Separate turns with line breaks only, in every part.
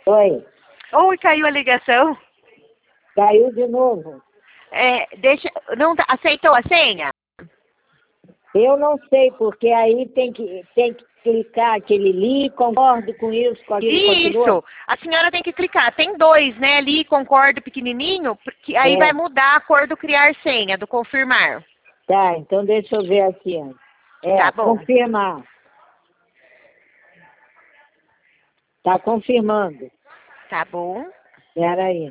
Oi,
Oi, caiu a ligação.
caiu de novo.
Não aceitou a senha?
Eu não sei, porque aí tem que clicar aquele li, concordo com isso, com aquilo, com aquilo
Isso.
outro.
A senhora tem que clicar. Tem dois, né? Ali, concordo, pequenininho, que aí
É.
vai mudar a cor do criar senha, do confirmar.
Tá, então deixa eu ver aqui.
Tá bom.
Confirmar. Tá confirmando.
Tá bom.
Espera aí.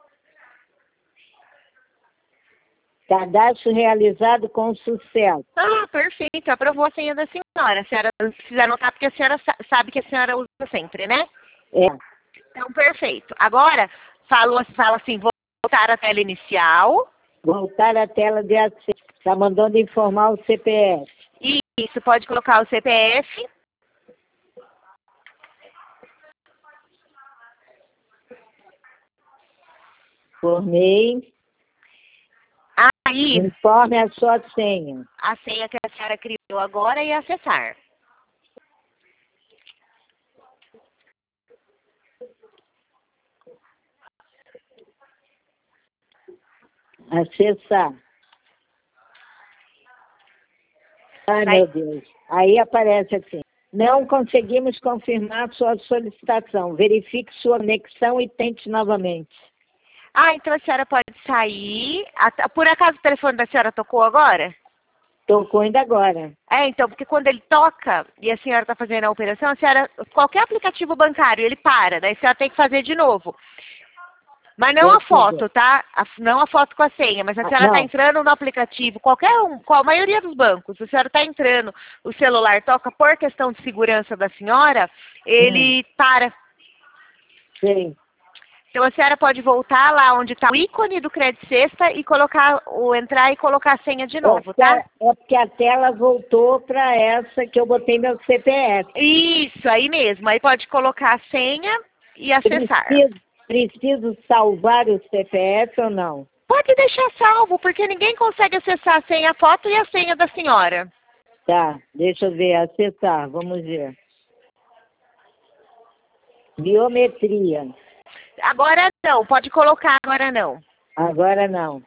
Cadastro realizado com sucesso.
Ah, perfeito. Aprovou a senha da senhora. A senhora não precisa anotar porque a senhora sabe que a senhora usa sempre, né?
É.
Então, perfeito. Agora, fala assim, voltar à tela inicial.
Voltar à tela de acesso. Está mandando informar o CPF.
Isso, pode colocar o CPF.
Formei.
Aí,
Informe a sua senha.
a senha que a senhora criou agora e acessar.
Acessar. Ai,
Vai.
meu Deus. Aí aparece assim. Não conseguimos confirmar sua solicitação. Verifique sua conexão e tente novamente.
Ah, então a senhora pode sair. Por acaso o telefone da senhora tocou agora?
Tocou ainda agora.
Então, porque quando ele toca e a senhora está fazendo a operação, a senhora, qualquer aplicativo bancário, ele para, daí a senhora tem que fazer de novo. Mas não a foto, tá? Não a foto com a senha, mas a senhora está
Não.
entrando no aplicativo, a maioria dos bancos, a senhora está entrando, o celular toca por questão de segurança da senhora, ele para.
Sim.
Então a senhora pode voltar lá onde está o ícone do Crédito Sexta e entrar e colocar a senha de novo, tá?
É porque a tela voltou para essa que eu botei meu CPF.
Isso, aí mesmo. Aí pode colocar a senha e acessar.
Preciso salvar o CPF ou não?
Pode deixar salvo, porque ninguém consegue acessar a foto e a senha da senhora.
Tá, deixa eu ver, acessar, vamos ver. Biometria.
Agora não, pode colocar agora não.
Agora não.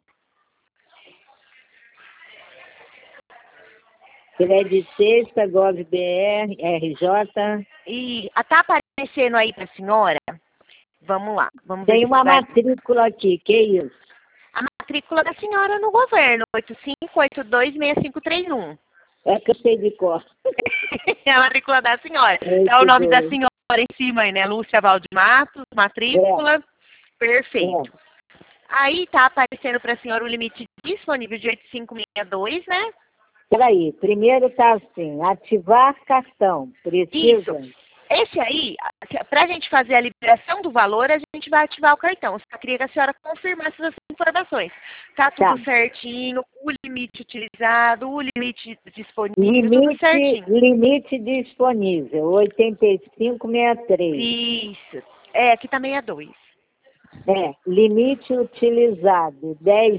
Crédito Sexta, GovBR, RJ.
E tá aparecendo aí para a senhora? Vamos lá. Vamos ver
Tem
se
uma
vai...
matrícula aqui, que isso?
A matrícula da senhora no governo, 85826531.
É que eu sei de cor.
É a matrícula da senhora. É o nome da senhora em cima aí, né? Lúcia Valdimatos, matrícula. Perfeito. Aí tá aparecendo para a senhora o limite disponível de 8562, né?
Peraí, primeiro tá assim, ativar cartão. Precisa?
Isso. Esse aí, para a gente fazer a liberação do valor, a gente vai ativar o cartão. Eu só queria que a senhora confirmasse essas informações. Tá tudo certinho, o limite utilizado, o limite disponível, tudo certinho.
Limite disponível, 8563.
Isso. Aqui também é 2.
Limite utilizado,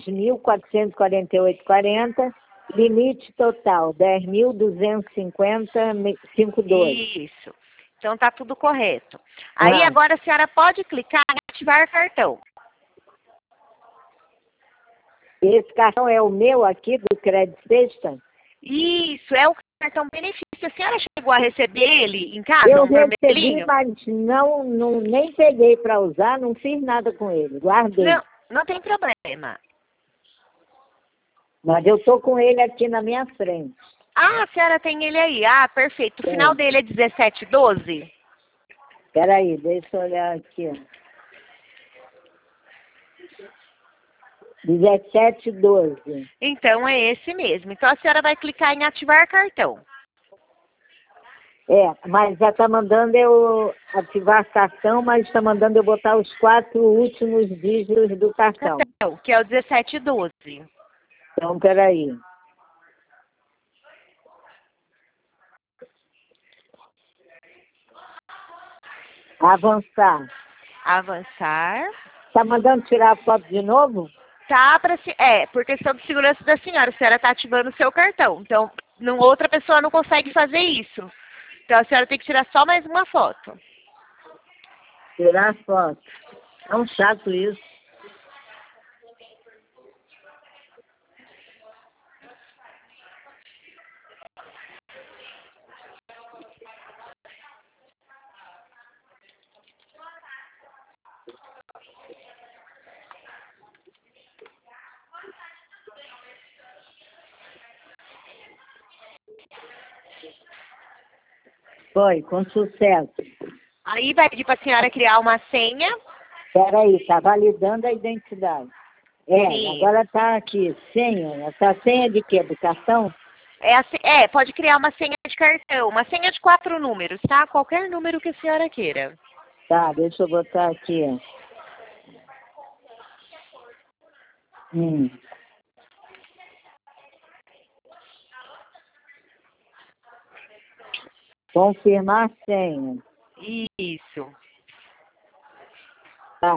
10.448,40. Limite total, 10.250,52.
Isso. Então tá tudo correto. Aí agora a senhora pode clicar em ativar cartão.
Esse cartão é o meu aqui do Crédito Sexta?
Isso, é o cartão benefício. A senhora chegou a receber ele em casa,
Eu
vermelhinho?
recebi, mas nem peguei para usar, não fiz nada com ele, guardei.
Não tem problema.
Mas eu tô com ele aqui na minha frente.
Ah, a senhora tem ele aí. Ah, perfeito. O final dele é 1712?
Espera aí, deixa eu olhar aqui. 1712.
Então é esse mesmo. Então a senhora vai clicar em ativar cartão.
Mas já está mandando eu ativar cartão, mas está mandando eu botar os 4 últimos dígitos do cartão.
Que é o 1712.
Então, peraí. Avançar.
Avançar.
Está mandando tirar a foto de novo?
Tá, por questão de segurança da senhora. A senhora está ativando o seu cartão. Então, outra pessoa não consegue fazer isso. Então, a senhora tem que tirar só mais uma foto.
Tirar foto. É um chato isso. Foi, com sucesso.
Aí vai pedir para a senhora criar uma senha.
Espera aí, está validando a identidade.
Sim.
Agora está aqui, senha. Essa senha de quê? Do cartão?
Pode criar uma senha de cartão, uma senha de 4 números, tá? Qualquer número que a senhora queira.
Tá, deixa eu botar aqui. Confirmar a senha.
Isso.
Tá.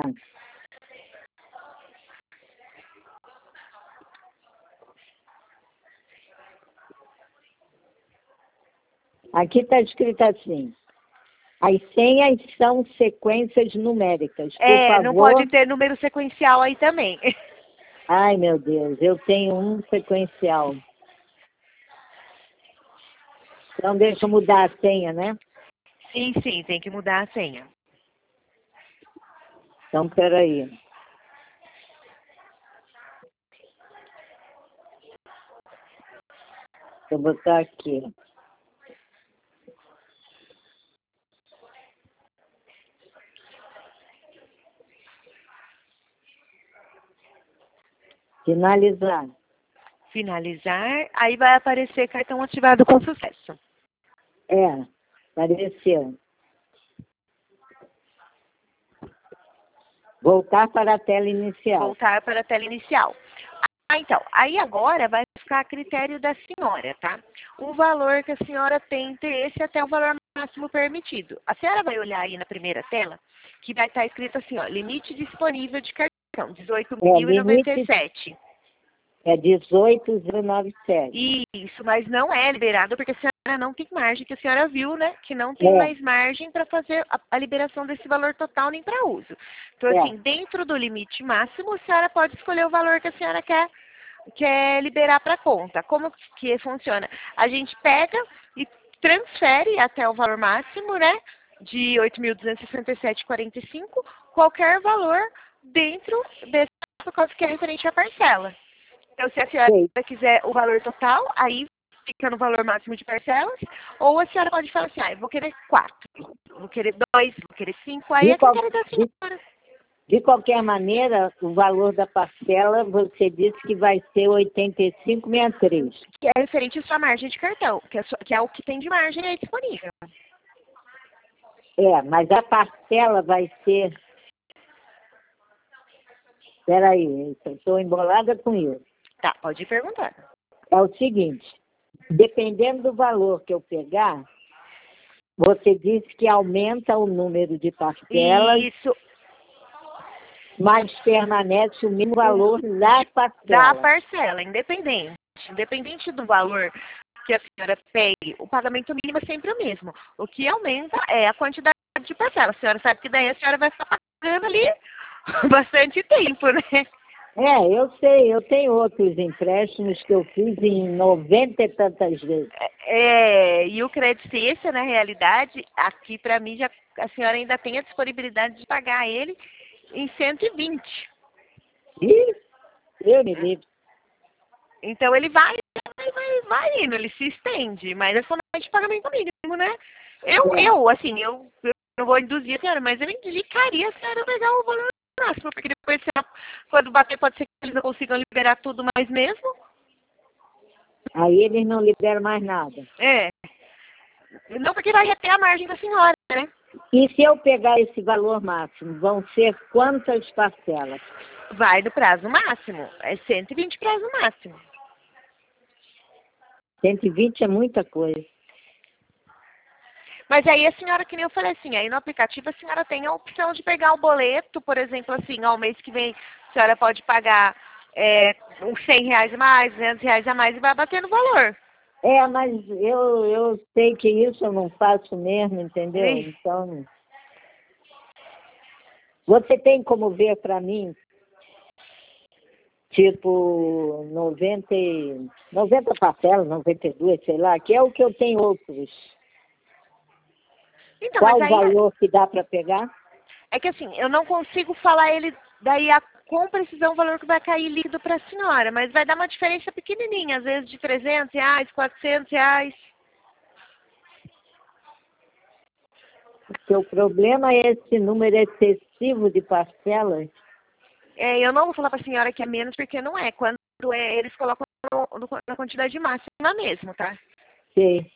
Aqui está escrito assim. As senhas são sequências numéricas. Por favor.
Não pode ter número sequencial aí também.
Ai, meu Deus, eu tenho um sequencial. Então, deixa eu mudar a senha, né?
Sim, tem que mudar a senha.
Então, peraí. Vou botar aqui. Finalizar.
Finalizar, aí vai aparecer cartão ativado com sucesso.
Apareceu. Voltar para a tela inicial.
Voltar para a tela inicial. Então, aí agora vai ficar a critério da senhora, tá? O valor que a senhora tem interesse até o valor máximo permitido. A senhora vai olhar aí na primeira tela, que vai estar escrito assim, ó, limite disponível de cartão, 18.097.
É 18.097.
Isso, mas não é liberado porque a senhora não tem margem, que a senhora viu, né? Que não tem mais margem para fazer a liberação desse valor total nem para uso. Então, assim, dentro do limite máximo, a senhora pode escolher o valor que a senhora quer liberar para a conta. Como que funciona? A gente pega e transfere até o valor máximo, né? De 8.267,45, qualquer valor dentro desse pacote que é referente à parcela. Então, se a senhora quiser o valor total, aí fica no valor máximo de parcelas, ou a senhora pode falar assim, eu vou querer 4, vou querer 2, vou querer 5, aí é critério da senhora.
De qualquer maneira, o valor da parcela, você disse que vai ser 85,63.
Que é referente à sua margem de cartão, que é o que tem de margem aí disponível.
Mas a parcela vai ser... Espera aí, eu estou embolada com isso.
Tá, pode ir perguntando.
É o seguinte, dependendo do valor que eu pegar, você disse que aumenta o número de parcelas.
Isso.
Mas permanece o mesmo valor da parcela.
Da parcela, independente. Independente do valor que a senhora pegue, o pagamento mínimo é sempre o mesmo. O que aumenta é a quantidade de parcela. A senhora sabe que daí a senhora vai ficar pagando ali bastante tempo, né?
Eu sei, eu tenho outros empréstimos que eu fiz em 90 e tantas vezes.
E o credicência, na realidade, aqui para mim, a senhora ainda tem a disponibilidade de pagar ele em 120.
Eu me livre.
Então ele vai indo, ele se estende, mas é somente pagamento mínimo, né? Eu não vou induzir a senhora, mas eu indicaria a senhora pegar o valor máximo, porque depois, quando bater, pode ser que eles não consigam liberar tudo mais mesmo.
Aí eles não liberam mais nada.
Não, porque vai reter a margem da senhora, né?
E se eu pegar esse valor máximo, vão ser quantas parcelas?
Vai do prazo máximo, é 120 prazo máximo.
120 é muita coisa.
Mas aí a senhora, que nem eu falei assim, aí no aplicativo a senhora tem a opção de pegar o boleto, por exemplo, assim, ao mês que vem a senhora pode pagar uns R$100 a mais, R$200 a mais e vai bater no valor.
Mas eu sei que isso eu não faço mesmo, entendeu? Então... Você tem como ver para mim, tipo, 90 parcelas, 92, sei lá, que é o que eu tenho outros.
Então,
Qual
mas
o
aí
valor que dá para pegar?
é que assim, eu não consigo falar ele daí com precisão o valor que vai cair líquido para a senhora, mas vai dar uma diferença pequenininha, às vezes de R$ 300, R$ 400.
O seu problema é esse número excessivo de parcelas?
Eu não vou falar para a senhora que é menos, porque não é. Quando eles colocam na quantidade máxima mesmo, tá?
Sim.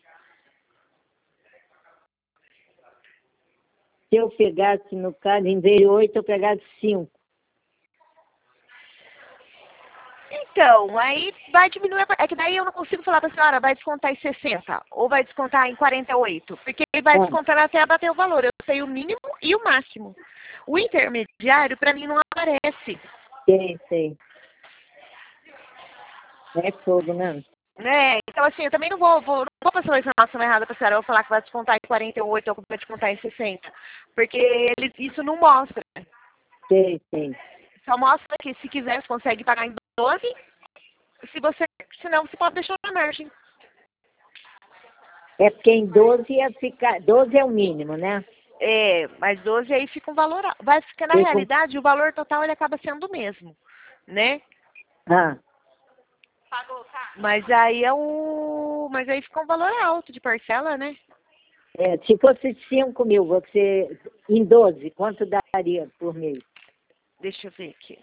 Se eu pegasse, no caso, em vez de 8, eu pegasse 5.
Então, aí vai diminuir. É que daí eu não consigo falar para a senhora, vai descontar em 60 ou vai descontar em 48, porque ele vai descontar até bater o valor. Eu sei o mínimo e o máximo. O intermediário, para mim, não aparece.
Sei. É fogo, né?
Então assim, eu também não vou passar uma informação errada para a senhora, eu vou falar que vai descontar em 48 ou que vai descontar em 60, porque isso não mostra.
Sei.
Só mostra que se quiser, você consegue pagar em 12, se não, você pode deixar na margem.
É porque em 12 ia ficar... 12 é o mínimo, né?
Mas 12 aí fica um valor, vai ficar na realidade, o valor total ele acaba sendo o mesmo, né? Mas aí fica um valor alto de parcela, né?
Se fosse 5 mil, você... Em 12, quanto daria por mês?
Deixa eu ver aqui.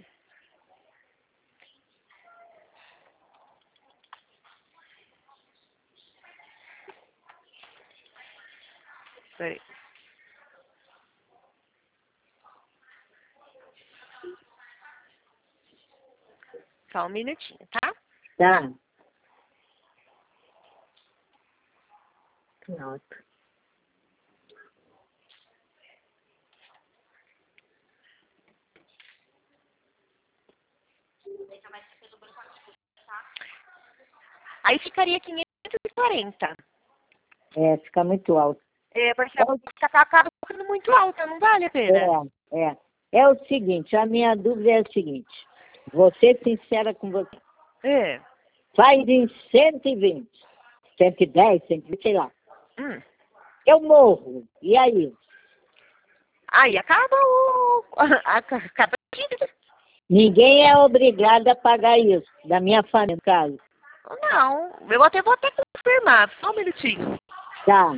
Peraí. Só um minutinho, tá?
Tá. Nossa.
Aí ficaria 540.
Fica muito alto.
Acaba ficando muito alta, não vale a pena.
É o seguinte, a minha dúvida é a seguinte. Vou ser sincera com você. Faz em 120, 110, 120, sei lá. Eu morro. E aí?
Aí acaba acaba a dívida.
Ninguém é obrigado a pagar isso, da minha família, no caso.
Não, eu até vou confirmar, só um minutinho.
Tá.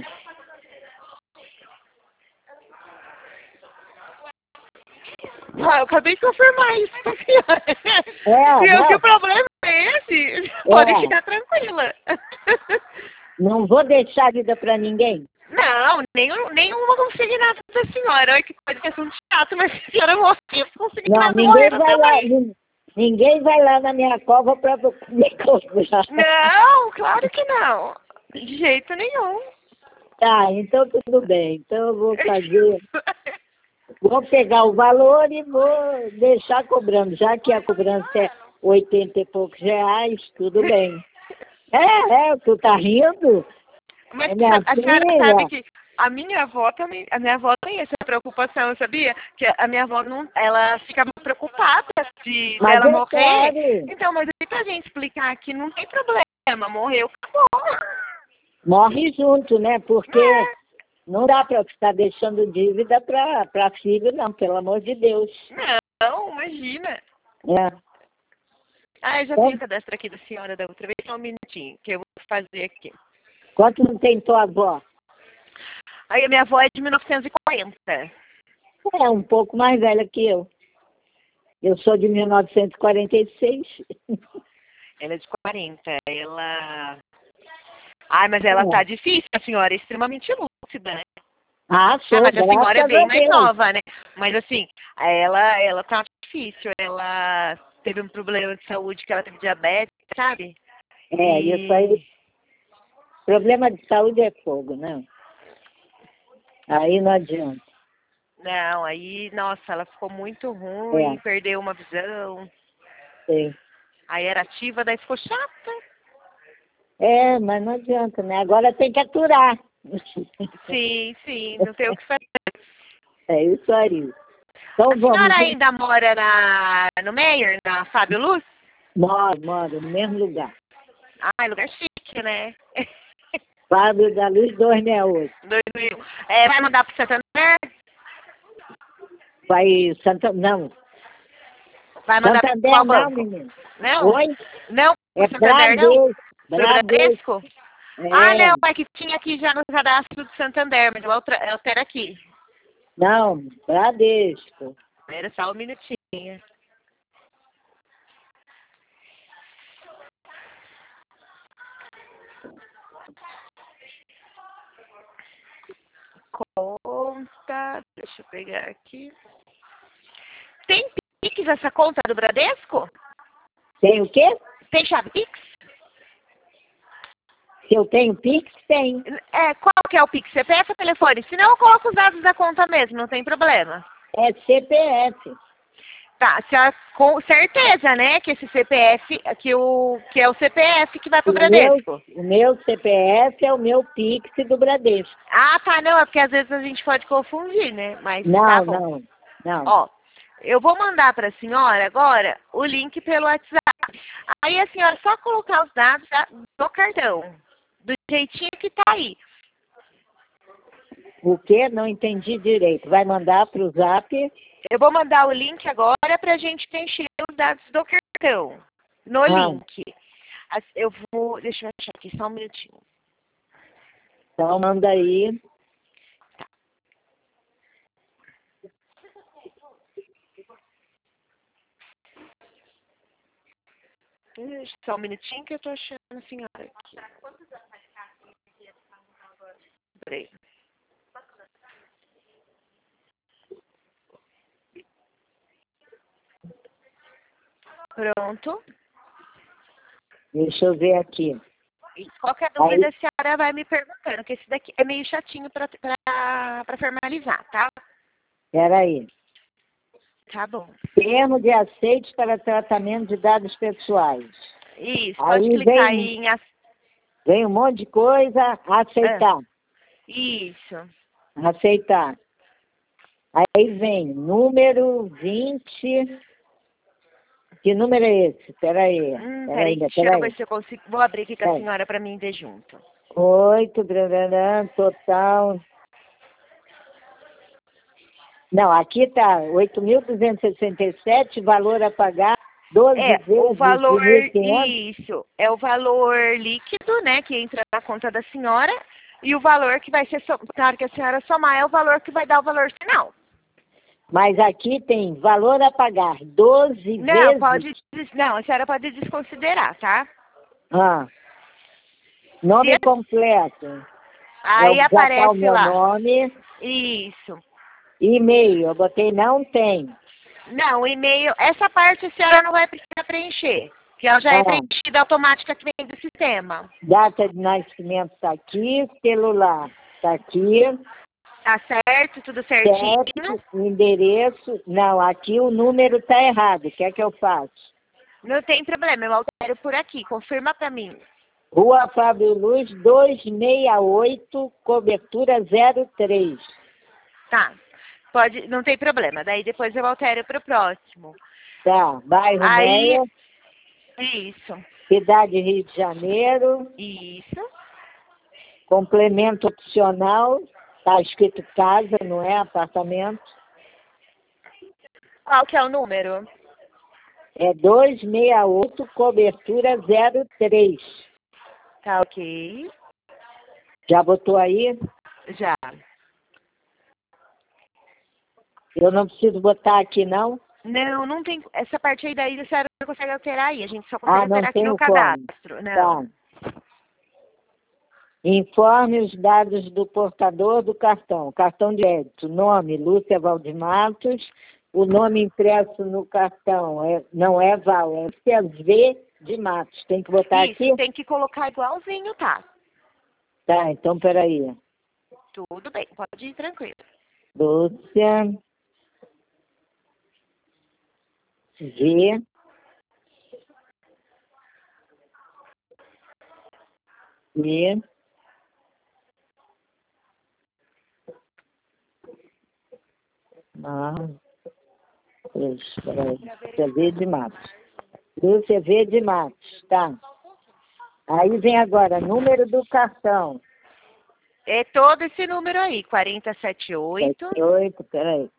Eu acabei de confirmar isso com a senhora. Se o problema é esse, pode ficar tranquila.
Não vou deixar a vida para ninguém.
Não, nenhuma consignada da senhora. Olha que coisa, que assunto chato, mas se a senhora morrer, consignada morreram também.
Ninguém vai lá na minha cova para me cobrar.
Não, claro que não. De jeito nenhum.
Tá, então tudo bem. Então eu vou fazer... Vou pegar o valor e vou deixar cobrando. Já que a cobrança é 80 e poucos reais, tudo bem. Tu tá rindo?
Mas
a
senhora sabe que a minha avó também tem essa preocupação, sabia? Que a minha avó ela fica muito preocupada de ela morrer.
Claro.
Então, mas aí pra gente explicar que não tem problema, morreu, acabou.
Morre junto, né? Porque não dá para ficar deixando dívida para filho, não, pelo amor de Deus.
Não, imagina. Eu já tenho o cadastro aqui da senhora da outra vez, só um minutinho, que eu vou fazer aqui.
Quanto não tem tua avó?
Aí a minha avó é de 1940.
É um pouco mais velha que eu. Eu sou de 1946.
Ela é de 40. Mas ela tá difícil, a senhora é extremamente lúcida, né?
Sou,
mas a senhora é bem mais
Deus.
nova, né? Mas assim, ela tá difícil. Ela teve um problema de saúde, que ela teve diabetes, sabe?
Isso aí. Problema de saúde é fogo, né? Aí não adianta.
Não, aí, nossa, ela ficou muito ruim, perdeu uma visão.
Sim.
Aí era ativa, daí ficou chata.
Mas não adianta, né? Agora tem que aturar.
Sim, não tem o que fazer.
É isso aí. Então
A senhora
vamos.
ainda mora no Meier, na Fábio Luz?
Moro no mesmo lugar.
Ai, lugar chique, né?
Fábio da Luz 268.
2000. É, vai mandar pro Santander?
Vai não.
Vai mandar pro
Santander
qual
não,
banco?
menino.
Não?
Oi?
Não,
É
pro Santander não?
Bradesco.
Pro
Bradesco.
Bradesco? Ah,
É.
não, é que tinha aqui já no cadastro do Santander, mas eu altero aqui.
Não, Bradesco.
Era só um minutinho. Conta, deixa eu pegar aqui. Tem Pix essa conta do Bradesco?
Tem o quê?
Tem chave Pix?
Se eu tenho Pix, tem.
É, qual que é o Pix? CPF ou telefone? Senão eu coloco os dados da conta mesmo, não tem problema.
É CPF.
Tá, com certeza, né, que esse CPF, que é o CPF que vai pro Bradesco.
O meu CPF é o meu Pix do Bradesco.
Ah, tá, não, é porque às vezes a gente pode confundir, né, mas
Não,
tá bom.
não.
Ó, eu vou mandar pra senhora agora o link pelo WhatsApp. Aí a senhora só colocar os dados do cartão, do jeitinho que tá aí.
O quê? Não entendi direito. Vai mandar para o Zap?
Eu vou mandar o link agora pra gente preencher os dados do cartão. No link. Eu vou. Deixa eu achar aqui só um minutinho.
Então manda aí.
Só um minutinho que eu tô achando a senhora aqui. Peraí. Pronto.
Deixa eu ver aqui.
E qualquer dúvida a senhora vai me perguntando, que esse daqui é meio chatinho pra formalizar, tá?
Espera aí.
Tá bom.
Termo de aceite para tratamento de dados pessoais.
Isso,
Aí
pode clicar aí em...
Vem um monte de coisa. Aceitar.
Isso.
Aceitar. Aí vem número 20. Que número é esse? Espera aí.
Peraí, deixa eu ver se eu consigo. Vou abrir aqui com a senhora para mim ver junto.
8, total. Não, aqui está 8.267, valor a pagar 12 vezes
o valor,
de 1.500.
isso, é o valor líquido, né, que entra na conta da senhora, e o valor que vai ser, claro que a senhora somar é o valor que vai dar o valor final.
Mas aqui tem valor a pagar 12 vezes.
Não, a senhora pode desconsiderar, tá?
Nome completo.
Aí aparece
o meu
lá.
nome.
Isso.
E-mail, eu botei não tem.
Não, o e-mail, essa parte a senhora não vai precisar preencher, que ela já é preenchida automática que vem do sistema.
Data de nascimento está aqui, celular está aqui.
Tá certo, tudo certinho.
Endereço, não, aqui o número está errado, o que é que eu faço?
Não tem problema, eu altero por aqui, confirma para mim.
Rua Fábio Luz, 268, cobertura 03.
Tá, não tem problema, daí depois eu altero para o próximo.
Tá, bairro Meia.
Isso.
Cidade Rio de Janeiro.
Isso.
Complemento opcional, está escrito casa, não é apartamento.
Qual que é o número?
É 268, cobertura 03.
Tá ok.
Já botou aí?
Já.
Eu não preciso botar aqui, não?
Não, não tem. Essa parte aí daí a senhora não consegue alterar aí. A gente só consegue alterar aqui no
como.
cadastro. Não.
Tá. Informe os dados do portador do cartão. Cartão de débito, nome, Lúcia Valdimatos. O nome impresso no cartão não é Val, é Lúcia V de Matos. Tem que botar aqui?
Tem que colocar igualzinho, tá?
Tá, então peraí.
Tudo bem, pode ir tranquilo.
Lúcia V e Espera aí. Lúcia V de Matos. Lúcia V de Matos, tá. Aí vem agora, número do cartão.
É todo esse número aí, 4078.
78, peraí,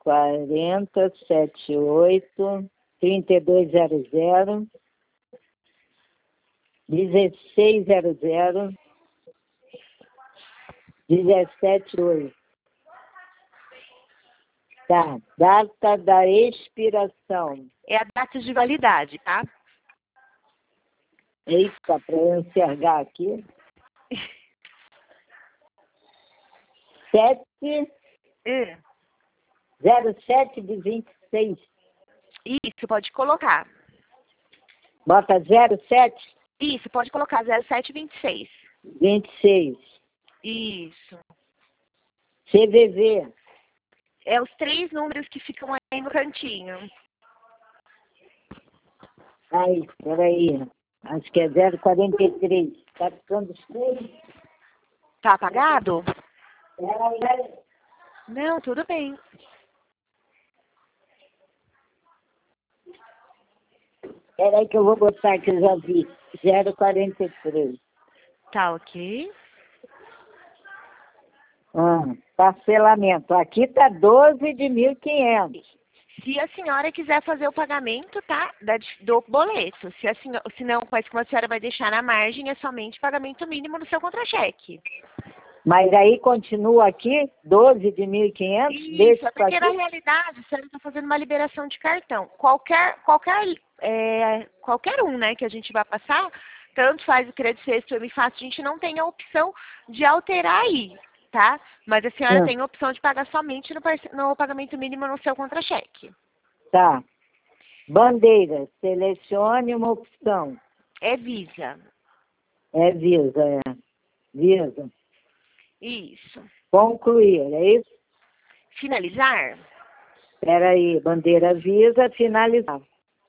4078 3200 1600 178. Tá, data da expiração.
É a data de validade, tá?
Eita, para eu enxergar aqui. 07 de 26.
Isso, pode colocar.
Bota 07
Isso, pode colocar 0726.
26.
Isso.
CVV.
É os 3 números que ficam aí no cantinho.
Aí, peraí. Acho que é 043. Tá ficando escuro?
Tá apagado?
Peraí.
Não, tudo bem.
Peraí que eu vou botar que eu já vi. 043.
Tá ok.
Parcelamento. Aqui tá 12 de 1.500.
Se a senhora quiser fazer o pagamento, tá? Do boleto. Se não, mas como a senhora vai deixar na margem, é somente pagamento mínimo no seu contra-cheque.
Mas aí continua aqui, 12 de 1.500?
Isso, é porque na realidade a senhora está fazendo uma liberação de cartão. Qualquer um, né, que a gente vai passar, tanto faz o crédito sexto ou fácil, a gente não tem a opção de alterar aí, tá? Mas a senhora tem a opção de pagar somente no pagamento mínimo no seu contra-cheque.
Tá. Bandeira, selecione uma opção.
É Visa.
É Visa, é. Visa.
Isso.
Concluir, é isso?
Finalizar?
Espera aí, bandeira Visa, finalizar.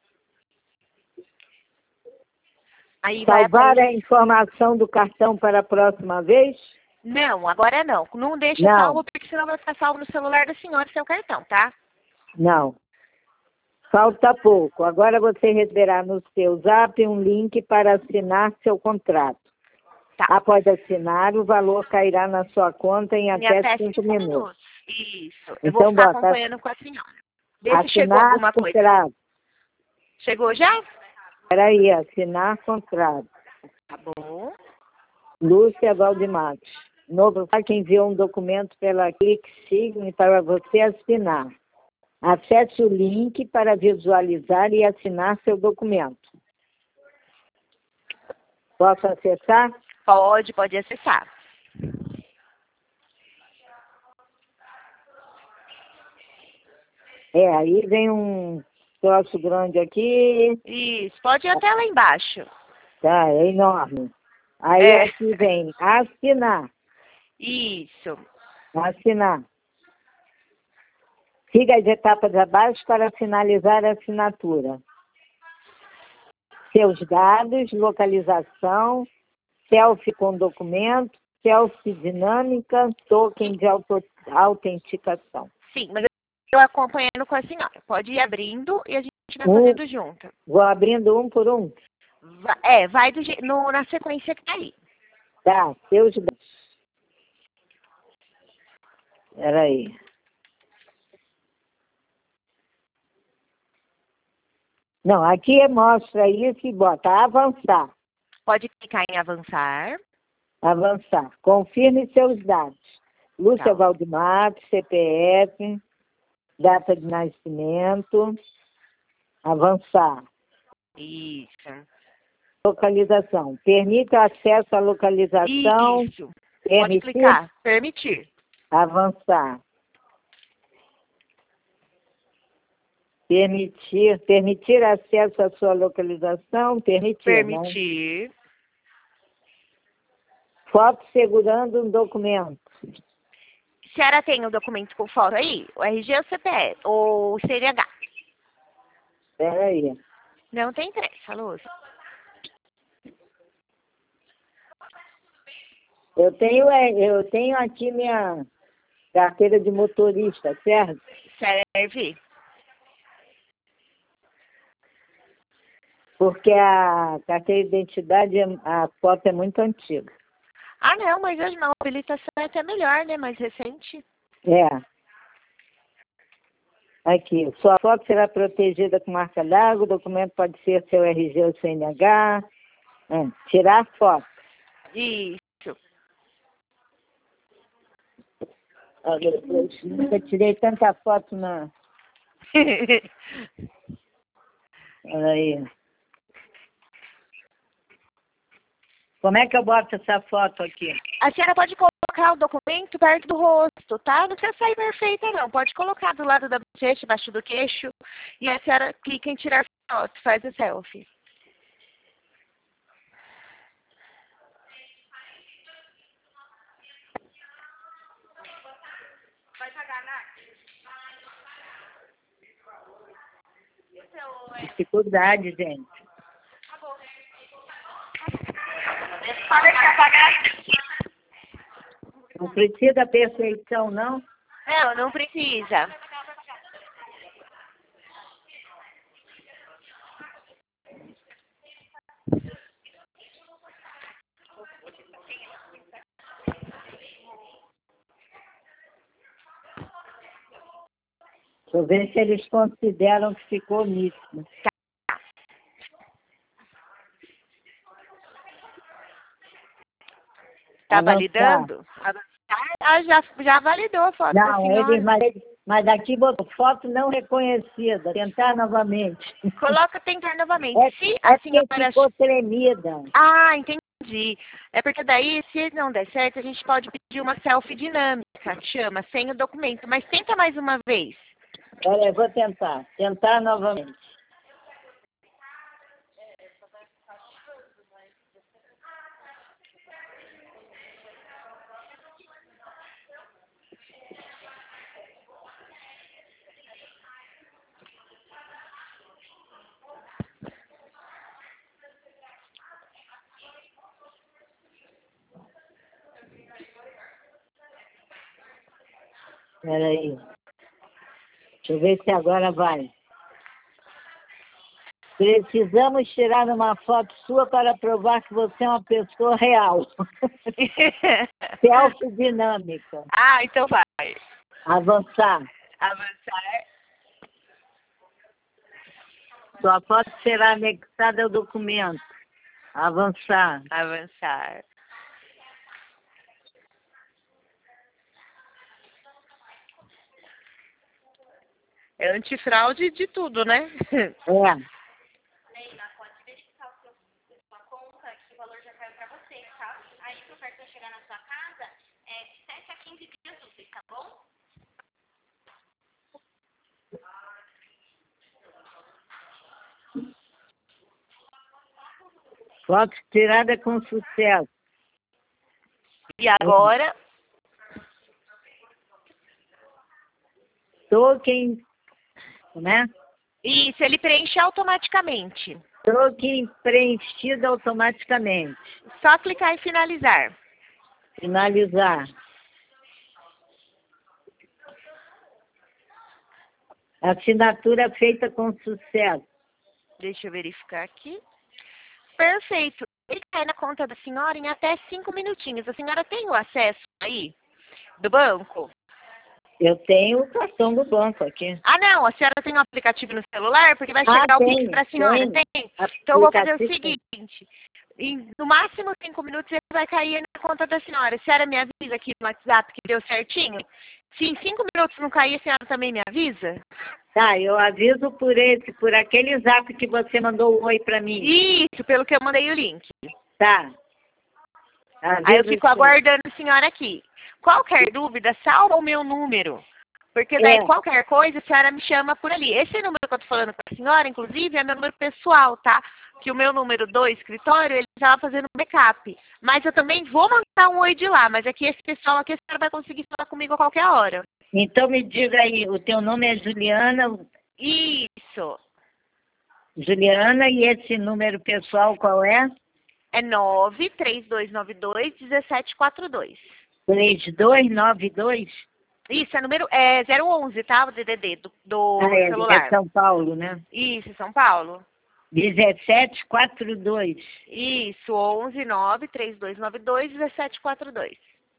Aí
Salvar
vai
a informação do cartão para a próxima vez?
Não, agora não. Não deixa
Não.
salvo, porque senão vai ficar salvo no celular da senhora seu cartão, tá?
Não. Falta pouco. Agora você receberá no seu zap um link para assinar seu contrato.
Tá.
Após assinar, o valor cairá na sua conta em até 5 minutos.
Isso. Eu
Então,
vou ficar
bota,
acompanhando com a senhora. Vê se chegou
assinar
alguma coisa.
contrato.
Chegou já?
Espera aí, assinar contrato.
Tá bom.
Lúcia Valdimatos. Novo que enviou um documento pela Clique Sign para você assinar. Acesse o link para visualizar e assinar seu documento. Posso acessar?
Pode acessar.
Aí vem um troço grande aqui.
Isso, pode ir até lá embaixo.
Tá, é enorme. Aí aqui vem assinar.
Isso.
Assinar. Siga as etapas abaixo para finalizar a assinatura. Seus dados, localização, selfie com documento, selfie dinâmica, token de autenticação.
Sim, mas eu acompanhando com a senhora. Pode ir abrindo e a gente vai fazendo junto.
Vou abrindo um por um?
Vai na sequência que tá aí.
Tá, seus dados. Espera aí. Não, aqui mostra isso e bota avançar.
Pode clicar em avançar.
Avançar. Confirme seus dados. Lúcia
Tá.
Valdimatos, CPF, data de nascimento. Avançar.
Isso.
Localização. Permita acesso à localização.
Isso. Pode clicar. Permitir.
Avançar. Permitir acesso à sua localização. Permitir. Né? Foto segurando um documento.
A senhora tem o documento com foto aí? O RG ou o CPF? Ou o CNH?
Espera aí.
Não tem pressa, Lúcia.
Eu tenho aqui minha carteira de motorista, certo?
Serve.
Porque a carteira de identidade, a foto é muito antiga.
Ah, não, mas hoje não. A habilitação é até melhor, né? Mais recente.
É. Aqui, sua foto será protegida com marca d'água, o documento pode ser seu RG ou CNH. Tirar foto.
Isso.
Olha, eu nunca tirei tanta foto, não. Olha aí. Como é que eu boto essa foto aqui?
A senhora pode colocar o documento perto do rosto, tá? Não precisa sair perfeita, não. Pode colocar do lado da bochecha, embaixo do queixo. E a senhora clica em tirar foto, faz o selfie.
Dificuldade, gente.
Pode apagar.
Não precisa perfeição, não?
Não, não precisa.
Deixa eu ver se eles consideram que ficou nítido.
Tá
Avançar.
validando? Ah, já validou a foto da
Não,
senhora.
mas aqui botou foto não reconhecida. Tentar novamente.
Coloca tentar novamente. Se
É
a
porque
senhora...
ficou tremida.
Ah, entendi. É porque daí, se não der certo, a gente pode pedir uma selfie dinâmica, que chama, sem o documento. Mas tenta mais uma vez.
Olha, eu vou tentar. Tentar novamente. Espera aí. Deixa eu ver se agora vai. Precisamos tirar uma foto sua para provar que você é uma pessoa real. Selfie dinâmica.
Ah, então vai.
Avançar.
Avançar.
Sua foto será anexada ao documento. Avançar.
Avançar. É antifraude de tudo, né?
É.
Leila, pode verificar sua conta, que o valor já caiu para você, tá? Aí, pro cartão chegar na sua casa, é de 7 a 15 dias úteis, tá bom?
Foto tirada com sucesso.
E agora,
Token, né?
isso, ele preenche automaticamente.
Token preenchido automaticamente.
Só clicar em finalizar.
Finalizar. Assinatura feita com sucesso.
Deixa eu verificar aqui. Perfeito. Ele cai na conta da senhora em até 5 minutinhos. A senhora tem o acesso aí do banco?
Eu tenho o cartão do banco aqui.
Ah, não. A senhora tem um aplicativo no celular? Porque vai chegar o Pix para a senhora. Tem? Então eu vou fazer o seguinte. No máximo 5 minutos ele vai cair na conta da senhora. A senhora me avisa aqui no WhatsApp que deu certinho? Se em 5 minutos não cair, a senhora também me avisa?
Tá, eu aviso por aquele zap que você mandou o oi pra mim.
Isso, pelo que eu mandei o link.
Tá.
Aí eu fico aguardando a senhora aqui. Qualquer dúvida, salva o meu número. Porque daí qualquer coisa, a senhora me chama por ali. Esse número que eu tô falando com a senhora, inclusive, é meu número pessoal, tá? Que o meu número do escritório, ele estava fazendo backup. Mas eu também vou mandar um oi de lá. Mas aqui esse pessoal aqui, a senhora vai conseguir falar comigo a qualquer hora.
Então me diga aí, o teu nome é Juliana?
Isso.
Juliana, e esse número pessoal qual é?
É 93292-1742.
3292?
Isso, é número 011, tá? O DDD do
É
celular.
São Paulo, né?
Isso, São Paulo.
1742.
Isso, 11-9-3292-1742.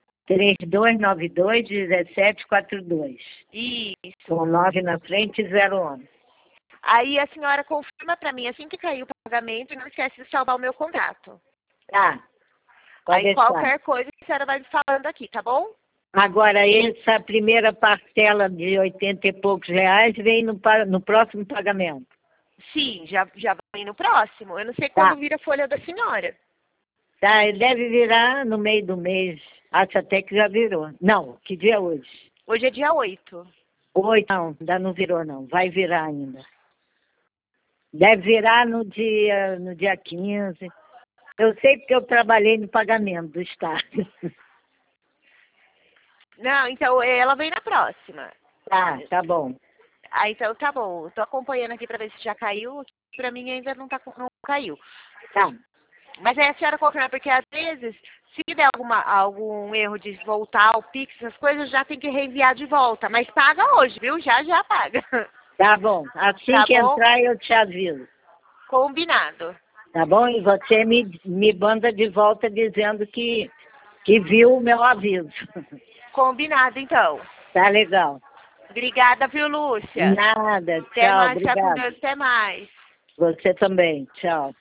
3292-1742.
Isso.
Com 9 na frente e 011.
Aí a senhora confirma para mim assim que cair o pagamento e não esquece de salvar o meu contato.
Tá. Pode
Aí
deixar.
qualquer coisa a senhora vai me falando aqui, tá bom?
Agora, essa primeira parcela de 80 e poucos reais vem no próximo pagamento.
Sim, já vai no próximo. Eu não sei
Tá.
quando vira a folha da senhora.
Tá, ele deve virar no meio do mês. Acho até que já virou. Não, que dia é hoje?
Hoje é dia 8.
8, não, ainda não virou não. Vai virar ainda. Deve virar no dia 15. Eu sei porque eu trabalhei no pagamento do Estado.
Não, então ela vem na próxima.
Tá bom.
Ah, então tá bom. Eu tô acompanhando aqui para ver se já caiu. Para mim ainda não caiu.
Tá.
Mas aí a senhora confirma, porque às vezes, se der algum erro de voltar ao Pix, essas coisas, já tem que reenviar de volta. Mas paga hoje, viu? Já paga.
Tá bom. Assim
Tá
que
bom?
entrar, eu te aviso.
Combinado.
Tá bom? E você me manda de volta dizendo que viu o meu aviso.
Combinado, então.
Tá legal.
Obrigada, viu, Lúcia?
Nada.
Até
Tchau.
mais, fica com
Obrigado.
Deus, até mais.
Você também. Tchau.